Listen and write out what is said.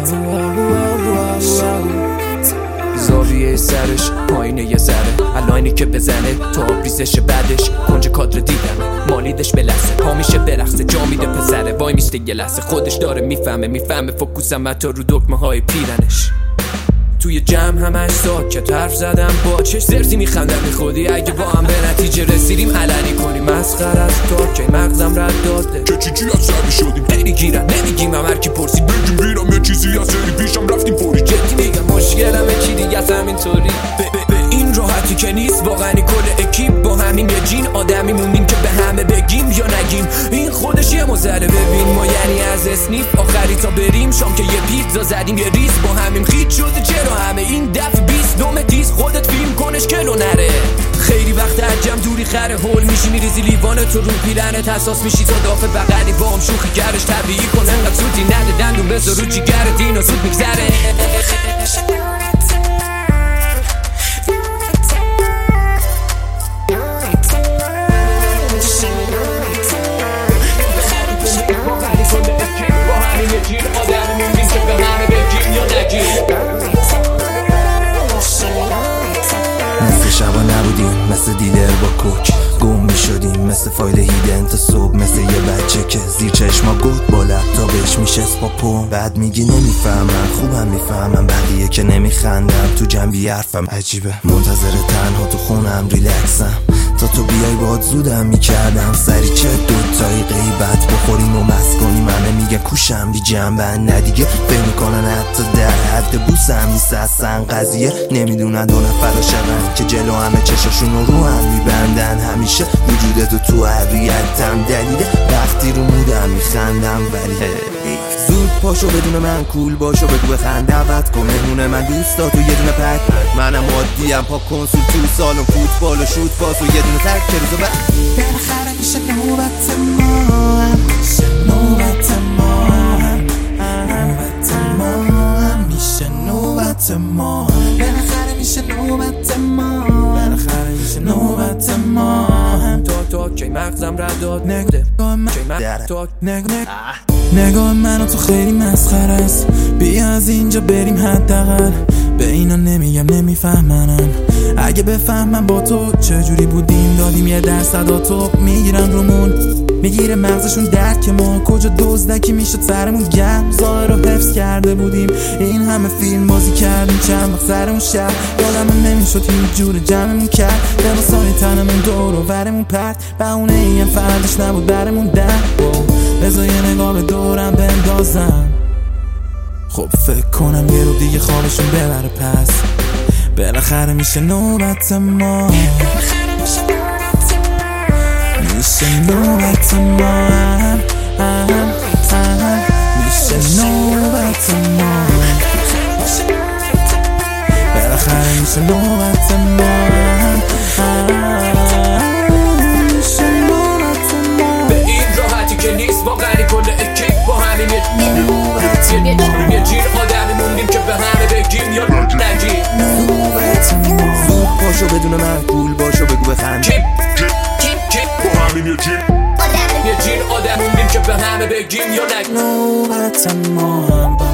زاویه سرش پایینه یه ذره الاینی که بزنه تو آبریزش بعدش کنج کادر دیدم مالیدش به لحظه پا میشه برقصه جا میده پسره وای میسته یه لحظه خودش داره میفهمه فوکوسم حتی رو دکمه های پیرنش توی جمع همش ساکت حرف زدم با چش زرزی میخندم خودی اگه با هم به نتیجه رسیدیم علنی کنیم مسخره از تا که مغزم رد داده که چی از شبی شدیم خیلی گیرن نمیگیم هم هر کی پرسید بگیم ریرم یه چیزی از سری پیشم رفتیم فوری جدی میگم مشکلمه چی دیگه از همینطوری به این راحتی که نیست واقعا کل اکیپ با همین یه جین آدمی موندیم که به همه بگیم یا نگیم این خودش یه مزره ببین ما یعنی از اسنیف آخری تا بریم شام که یه پیتزا زدیم یه ریز با همین خیت شده چرا همه این دفع 20 تیز خودت فیلم کنش کلو نره خیلی وقت عجم دوری خره هول میشی میریزی لیوان تو رو پیرنت حساس میشی تا دافع بغلی با هم شوخی گرش طبیعی کن انقدر سوتی نده دندون بذار رو جیگرت اینا زود میگذره مثل شبا نبودیم مثل دیلر با کوک گم می شدیم مثل فایل هیدن تا صبح مثل یه بچه که زیر چشما گفت با لپتاپش میشست با پوم بعد میگی نمیفهمم خوبم میفهمم بقیه که نمیخندم تو جنبی حرفم عجیبه منتظر تنها تو خونم ریلکسم تا تو بیای باهات زودم میکردم سری چه دوتایی غیبت بخوریم و مست کنیم همه میگه کوشم بی جنبن ندیگه فکر میکنن حتی در حد بوسم نیست اصلا قضیه نمیدونن دو نفر عاشقن که جلو همه چشاشون رو هم میبندن همیشه وجودتو تو هویتم دلیله وقتی رو مودم میخندم ولی زود پاشو بدون من کول باشو بگو بخند دعوت کن مهمونه من دوستاتو یه دونه پک منم عادیم پا کنسول تو سالن فوتبال و شوت پاس و یه دونه تک که روزو بالاخره میشه نوبت ما نوبت ما میشه نوبت ما بالاخره میشه نوبت ما بالاخره میشه نوبت ما تا که مغزم رد داد نگاه منو تو خیلی مسخره است بیا از اینجا بریم حداقل به اینا نمیگم نمیفهمنم اگه بفهمم با تو چجوری بودیم دادیم یه درصد تو میگیرن رومون میگیره مغزشون درک ما کجا دزدکی میشد سرمون گرم ظاهر رو حفظ کرده بودیم این همه فیلم بازی کردیم چند وقت سرمون شب یادم نمیشد هیچ جور جمعمون کرد لباسای تنمون دور و برمون پرد بهونه این فردش نبود برمون در بذار یه نگاه به دورم بندازم خب فکر کنم یه رو دیگه خوابشون ببره پس بالاخره میشه نوبت ما میشه نوبت ما میشه نوبت ما بالاخره میشه نوبت ما به این راحتی که نیست واقعا کل اکیپ با همین یه جیر آدمی موندیم که به همه بگیم یا نگیم زود پاشو بدون من کول باشو بگو بخند با همین یه جیر آدم موندیم که به همه بگیم یا نگیم نوبت ما